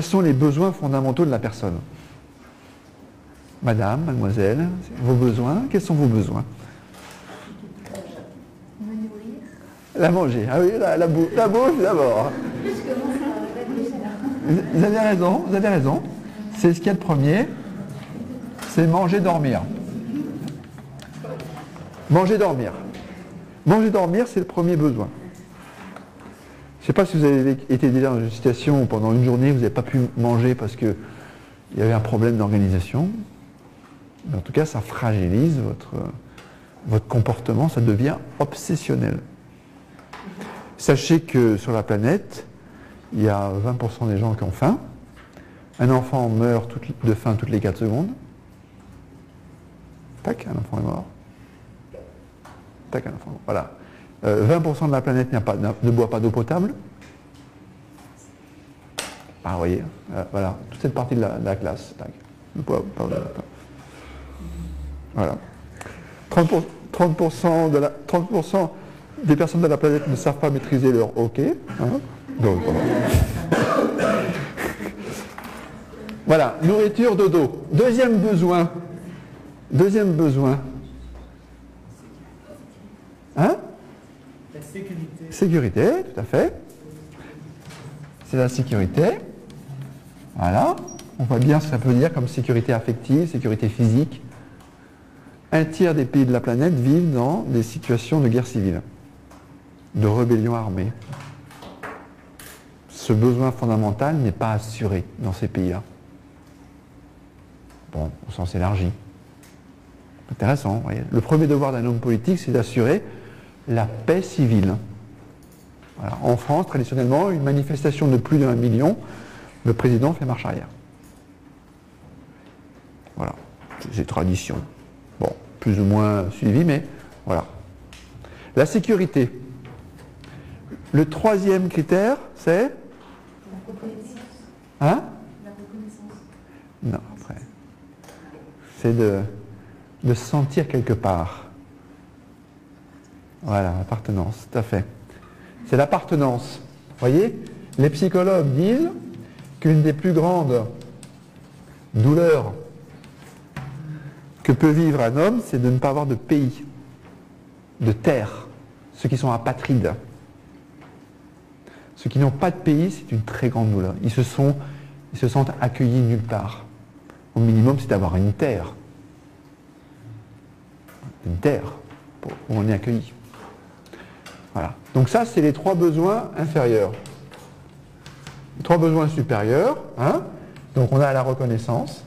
Quels sont les besoins fondamentaux de la personne? Madame, mademoiselle, vos besoins, quels sont vos besoins? Me nourrir. La manger, ah oui, la bouffe d'abord. Vous avez raison, vous avez raison. C'est ce qu'il y a de premier, c'est manger, dormir. Manger, dormir. Manger, dormir, c'est le premier besoin. Je ne sais pas si vous avez été déjà dans une situation où pendant une journée, vous n'avez pas pu manger parce qu'il y avait un problème d'organisation. Mais en tout cas, ça fragilise votre comportement, ça devient obsessionnel. Sachez que sur la planète, il y a 20% des gens qui ont faim. Un enfant meurt de faim toutes les 4 secondes. Tac, un enfant est mort. Tac, un enfant est mort. Voilà. 20% de la planète ne boit pas d'eau potable. Ah, vous voyez, voilà, toute cette partie de la classe. Tac. Ne boit pas d'eau potable. Voilà. 30% des personnes de la planète ne savent pas maîtriser leur hockey. Hein. Donc, voilà. Voilà, nourriture, dodo. Deuxième besoin. Deuxième besoin. Hein? La sécurité. Sécurité, tout à fait. C'est la sécurité. Voilà. On voit bien ce que ça peut dire comme sécurité affective, sécurité physique. Un tiers des pays de la planète vivent dans des situations de guerre civile, de rébellion armée. Ce besoin fondamental n'est pas assuré dans ces pays-là. Bon, au sens élargi. Intéressant, vous voyez. Le premier devoir d'un homme politique, c'est d'assurer la paix civile. Voilà. En France, traditionnellement, une manifestation de plus d'1 million, le président fait marche arrière. Voilà, c'est tradition. Bon, plus ou moins suivi, mais voilà. La sécurité. Le troisième critère, c'est... La reconnaissance. Hein? La reconnaissance. Non, après. C'est de se sentir quelque part. Voilà, appartenance, tout à fait. C'est l'appartenance. Vous voyez, les psychologues disent qu'une des plus grandes douleurs que peut vivre un homme, c'est de ne pas avoir de pays, de terre, ceux qui sont apatrides. Ceux qui n'ont pas de pays, c'est une très grande douleur. Ils se sentent accueillis nulle part. Au minimum, c'est d'avoir une terre. Une terre où on est accueilli. Voilà. Donc ça, c'est les 3 besoins inférieurs. Les 3 besoins supérieurs, hein. Donc on a la reconnaissance.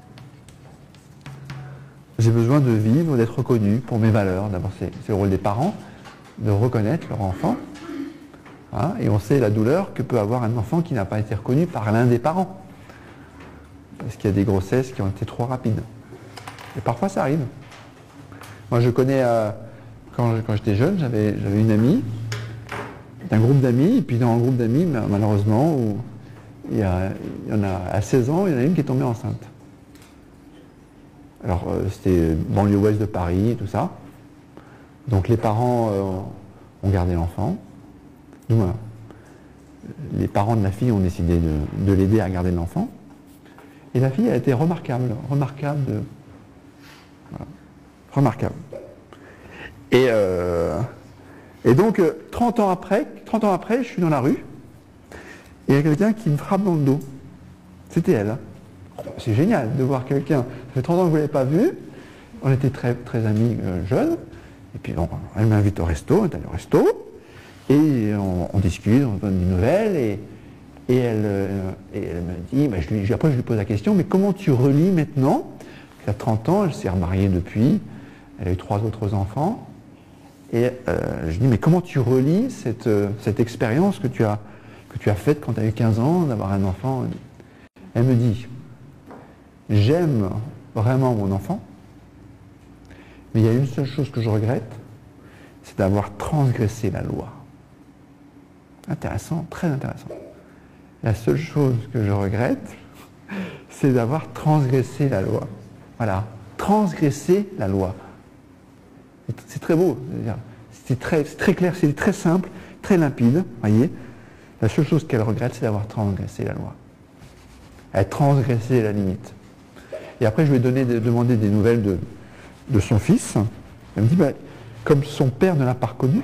J'ai besoin de vivre, d'être reconnu pour mes valeurs. D'abord, c'est le rôle des parents, de reconnaître leur enfant. Hein, et on sait la douleur que peut avoir un enfant qui n'a pas été reconnu par l'un des parents. Parce qu'il y a des grossesses qui ont été trop rapides. Et parfois, ça arrive. Moi, je connais, quand j'étais jeune, j'avais une amie, un groupe d'amis, et puis dans un groupe d'amis, malheureusement, où il y en a à 16 ans, il y en a une qui est tombée enceinte. Alors, c'était banlieue ouest de Paris, tout ça. Donc, les parents ont gardé l'enfant. Les parents de la fille ont décidé de l'aider à garder l'enfant. Et la fille a été remarquable. Remarquable. Et donc, 30 ans après, je suis dans la rue, et il y a quelqu'un qui me frappe dans le dos. C'était elle. C'est génial de voir quelqu'un. Ça fait 30 ans que vous ne l'avez pas vu. On était très, très amis jeunes. Et puis, bon, elle m'invite au resto, on est allé au resto. Et on discute, on donne des nouvelles. Et elle me dit, après je lui pose la question, mais comment tu relis maintenant? Elle a 30 ans, elle s'est remariée depuis. Elle a eu 3 autres enfants. Et je dis, mais comment tu relis cette expérience que tu as faite quand tu as eu 15 ans, d'avoir un enfant? Elle me dit, j'aime vraiment mon enfant, mais il y a une seule chose que je regrette, c'est d'avoir transgressé la loi. Intéressant, très intéressant. La seule chose que je regrette, c'est d'avoir transgressé la loi. Voilà, transgresser la loi. C'est très beau, c'est très clair, c'est très simple, très limpide, voyez. La seule chose qu'elle regrette, c'est d'avoir transgressé la loi. Elle a transgressé la limite. Et après, je lui ai demandé des nouvelles de son fils. Elle me dit, ben, comme son père ne l'a pas reconnu,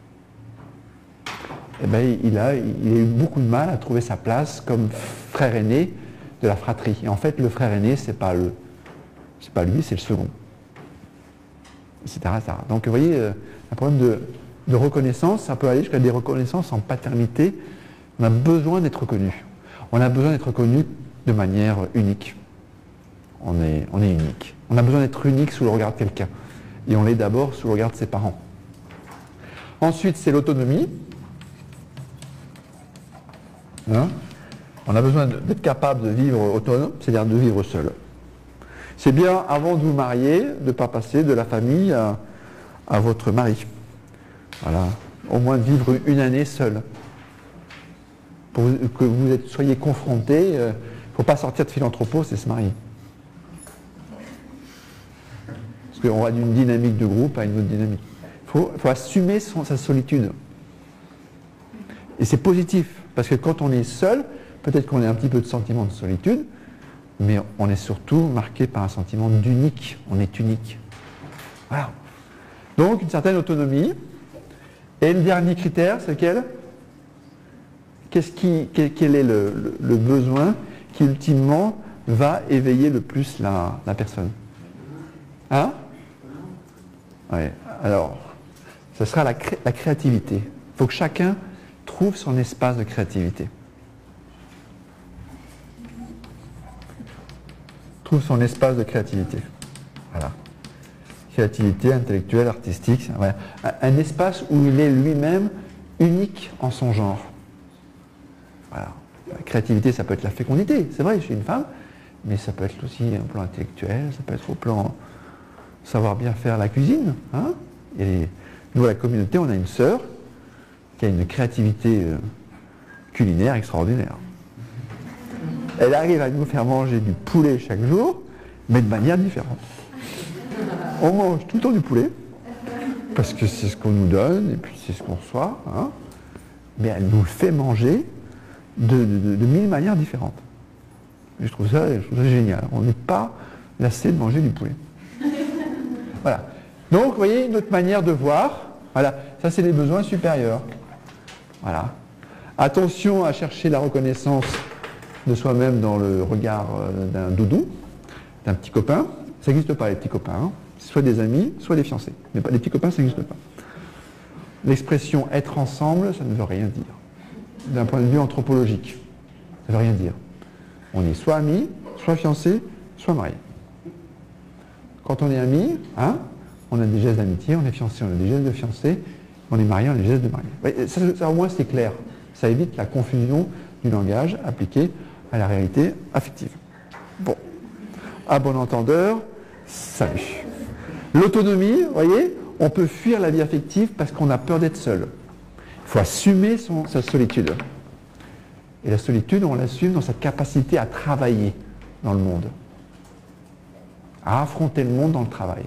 eh ben, il a eu beaucoup de mal à trouver sa place comme frère aîné de la fratrie. Et en fait, le frère aîné, c'est pas lui, c'est le second. Etc., etc. Donc, vous voyez, un problème de reconnaissance, ça peut aller jusqu'à des reconnaissances en paternité. On a besoin d'être reconnu. On a besoin d'être reconnu de manière unique. On est unique. On a besoin d'être unique sous le regard de quelqu'un. Et on l'est d'abord sous le regard de ses parents. Ensuite, c'est l'autonomie. Hein? On a besoin d'être capable de vivre autonome, c'est-à-dire de vivre seul. C'est bien, avant de vous marier, de ne pas passer de la famille à votre mari. Voilà. Au moins de vivre une année seul. Pour que vous soyez confrontés, il ne faut pas sortir de philanthropos, c'est se marier. Parce qu'on va d'une dynamique de groupe à une autre dynamique. Il faut assumer sa solitude. Et c'est positif, parce que quand on est seul, peut-être qu'on a un petit peu de sentiment de solitude, mais on est surtout marqué par un sentiment d'unique. On est unique. Voilà. Donc, une certaine autonomie. Et le dernier critère, c'est lequel ? Quel est le besoin qui, ultimement, va éveiller le plus la personne ? Hein ? Ouais. Alors, ce sera la créativité. Il faut que chacun trouve son espace de créativité. Trouve son espace de créativité. Voilà. Créativité intellectuelle, artistique. Voilà. Un espace où il est lui-même unique en son genre. Voilà. La créativité, ça peut être la fécondité, c'est vrai, je suis une femme, mais ça peut être aussi un plan intellectuel, ça peut être au plan savoir bien faire la cuisine. Hein, et nous, à la communauté, on a une sœur qui a une créativité culinaire extraordinaire. Elle arrive à nous faire manger du poulet chaque jour, mais de manière différente. On mange tout le temps du poulet, parce que c'est ce qu'on nous donne, et puis c'est ce qu'on reçoit, hein, mais elle nous le fait manger de 1000 manières différentes. Et je trouve ça génial. On n'est pas lassé de manger du poulet. Voilà. Donc, vous voyez, une autre manière de voir. Voilà. Ça, c'est les besoins supérieurs. Voilà. Attention à chercher la reconnaissance de soi-même dans le regard d'un doudou, d'un petit copain. Ça n'existe pas, les petits copains. Hein. Soit des amis, soit des fiancés. Mais les petits copains, ça n'existe pas. L'expression « être ensemble », ça ne veut rien dire. D'un point de vue anthropologique, ça ne veut rien dire. On est soit amis, soit fiancés, soit mariés. Quand on est amis, hein, on a des gestes d'amitié, on est fiancés, on a des gestes de fiancés, on est mariés, on a des gestes de mariés. Ça au moins c'est clair. Ça évite la confusion du langage appliqué à la réalité affective. Bon. À bon entendeur, salut. L'autonomie, vous voyez, on peut fuir la vie affective parce qu'on a peur d'être seul. Il faut assumer sa solitude. Et la solitude, on l'assume dans sa capacité à travailler dans le monde. À affronter le monde dans le travail.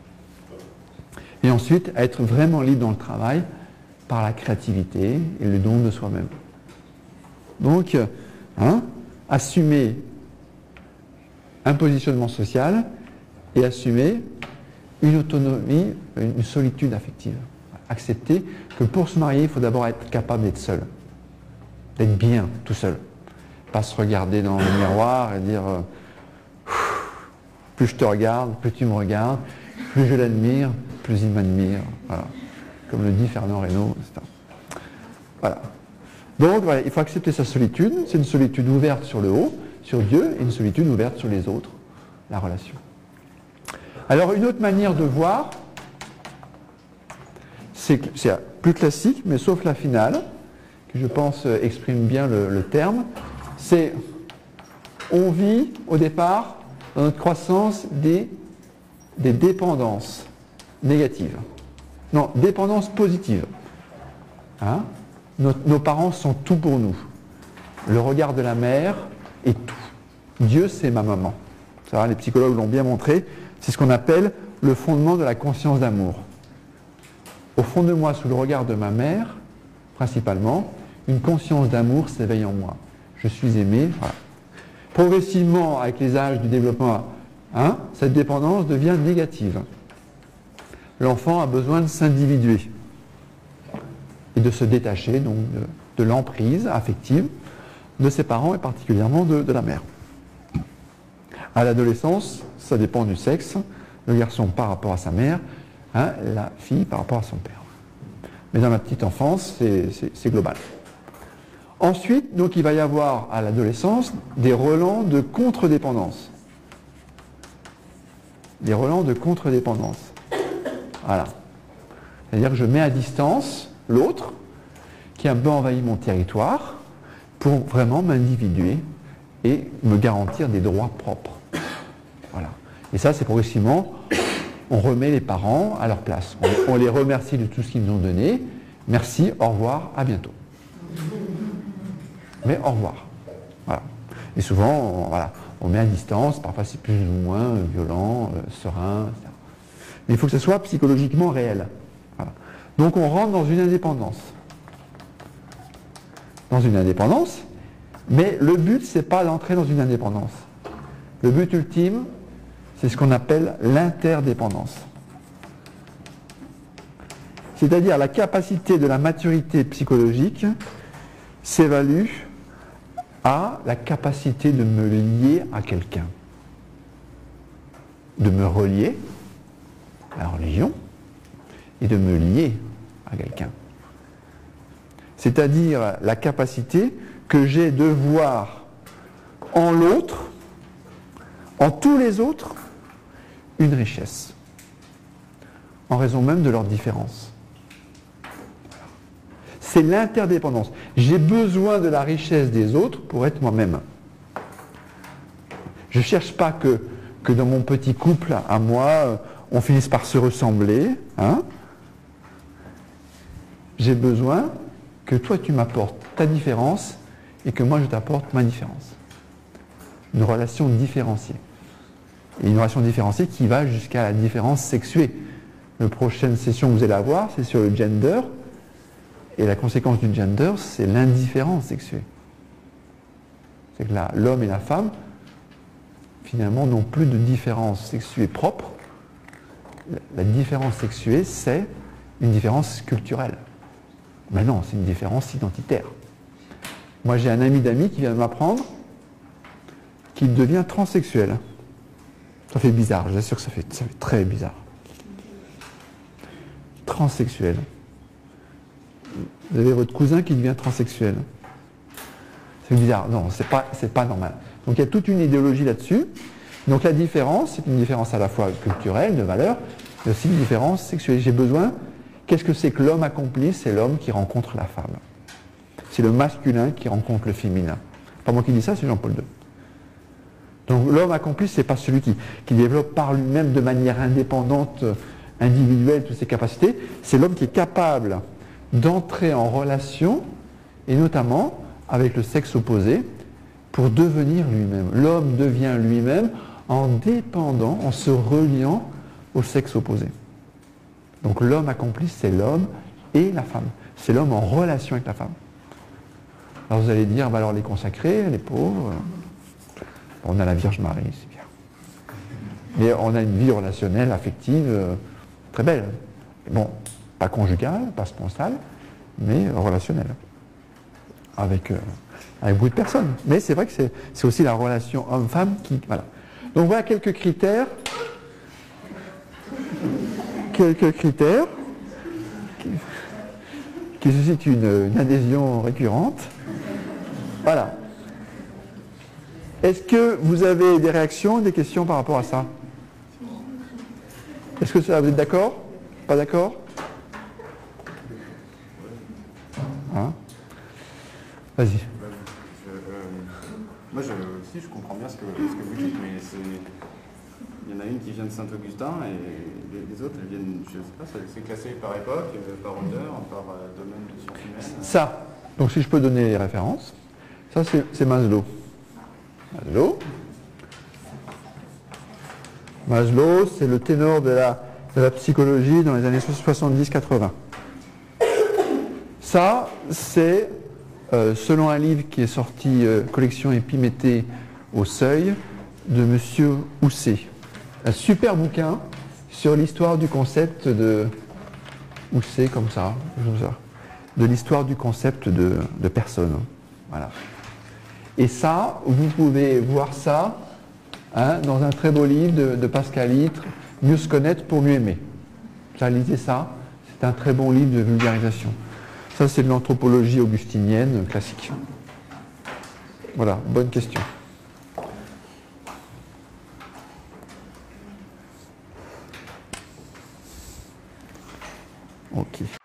Et ensuite, à être vraiment libre dans le travail par la créativité et le don de soi-même. Donc, hein, assumer un positionnement social et assumer une autonomie, une solitude affective. Accepter que pour se marier, il faut d'abord être capable d'être seul. D'être bien, tout seul. Pas se regarder dans le miroir et dire plus je te regarde, plus tu me regardes, plus je l'admire, plus il m'admire. Voilà. Comme le dit Fernand Reynaud, etc. Voilà. Donc, voilà, il faut accepter sa solitude. C'est une solitude ouverte sur le haut, sur Dieu, et une solitude ouverte sur les autres, la relation. Alors, une autre manière de voir, c'est plus classique, mais sauf la finale, qui je pense exprime bien le terme, c'est on vit au départ dans notre croissance des dépendances négatives. Non, dépendances positives. Hein? Nos parents sont tout pour nous. Le regard de la mère est tout. Dieu, c'est ma maman. Ça va, les psychologues l'ont bien montré. C'est ce qu'on appelle le fondement de la conscience d'amour. Au fond de moi, sous le regard de ma mère, principalement, une conscience d'amour s'éveille en moi. Je suis aimé. Voilà. Progressivement, avec les âges du développement, cette dépendance devient négative. L'enfant a besoin de s'individuer et de se détacher donc de l'emprise affective de ses parents et particulièrement de la mère. À l'adolescence, ça dépend du sexe, le garçon par rapport à sa mère, la fille par rapport à son père. Mais dans la petite enfance, c'est global. Ensuite, donc, il va y avoir à l'adolescence des relents de contre-dépendance. Des relents de contre-dépendance. Voilà. C'est-à-dire que je mets à distance l'autre qui a un peu envahi mon territoire pour vraiment m'individuer et me garantir des droits propres. Voilà. Et ça, c'est progressivement, on remet les parents à leur place. On les remercie de tout ce qu'ils nous ont donné. Merci, au revoir, à bientôt. Mais au revoir. Voilà. Et souvent, on met à distance, parfois c'est plus ou moins violent, serein, etc. Mais il faut que ce soit psychologiquement réel. Voilà. Donc on rentre dans une indépendance. Dans une indépendance, mais le but, c'est pas d'entrer dans une indépendance. Le but ultime, c'est ce qu'on appelle l'interdépendance. C'est-à-dire la capacité de la maturité psychologique s'évalue à la capacité de me lier à quelqu'un, de me relier à la religion et de me lier à quelqu'un. C'est-à-dire la capacité que j'ai de voir en l'autre, en tous les autres, une richesse, en raison même de leur différence. C'est l'interdépendance. J'ai besoin de la richesse des autres pour être moi-même. Je ne cherche pas que dans mon petit couple, à moi, on finisse par se ressembler. J'ai besoin que toi, tu m'apportes ta différence et que moi, je t'apporte ma différence. Une relation différenciée. Et une relation différenciée qui va jusqu'à la différence sexuée. La prochaine session que vous allez avoir, c'est sur le gender. Et la conséquence du gender, c'est l'indifférence sexuée. C'est que l'homme et la femme, finalement, n'ont plus de différence sexuée propre. La différence sexuée, c'est une différence culturelle. Mais non, c'est une différence identitaire. Moi, j'ai un ami d'amis qui vient de m'apprendre qu'il devient transsexuel. Ça fait bizarre, je vous assure que ça fait très bizarre. Transsexuel. Vous avez votre cousin qui devient transsexuel. C'est bizarre. Non, c'est pas normal. Donc il y a toute une idéologie là-dessus. Donc la différence, c'est une différence à la fois culturelle, de valeur, mais aussi une différence sexuelle. J'ai besoin, qu'est-ce que c'est que l'homme accompli? C'est l'homme qui rencontre la femme. C'est le masculin qui rencontre le féminin. Pas moi qui dis ça, c'est Jean-Paul II. Donc l'homme accompli, c'est pas celui qui développe par lui-même de manière indépendante, individuelle, toutes ses capacités. C'est l'homme qui est capable d'entrer en relation, et notamment avec le sexe opposé, pour devenir lui-même. L'homme devient lui-même en dépendant, en se reliant au sexe opposé. Donc l'homme accompli, c'est l'homme et la femme. C'est l'homme en relation avec la femme. Alors vous allez dire, alors les consacrés, les pauvres, on a la Vierge Marie, c'est bien. Mais on a une vie relationnelle, affective, très belle. Bon, pas conjugale, pas sponsale, mais relationnelle. Avec beaucoup de personnes. Mais c'est vrai que c'est aussi la relation homme-femme qui... Voilà. Donc voilà quelques critères. Qui suscitent une adhésion récurrente. Voilà. Est-ce que vous avez des réactions, des questions par rapport à ça? Est-ce que vous êtes d'accord? Pas d'accord? Vas-y. Moi, je comprends bien ce que vous dites, mais il y en a une qui vient de Saint-Augustin et les autres, elles viennent, je ne sais pas, c'est classé par époque, par auteur, par domaine de sciences humaines. Ça, donc si je peux donner les références, ça c'est Maslow. Maslow, c'est le ténor de la psychologie dans les années 70-80. Ça, c'est, selon un livre qui est sorti, collection Épiméthée, au seuil de Monsieur Housset. Un super bouquin sur l'histoire du concept de Housset, comme ça, de l'histoire du concept de personne. Voilà. Et ça, vous pouvez voir ça dans un très beau livre de Pascal Litre, Mieux se connaître pour mieux aimer. Ça, lisez ça, c'est un très bon livre de vulgarisation. Ça, c'est de l'anthropologie augustinienne classique. Voilà, bonne question. Ok.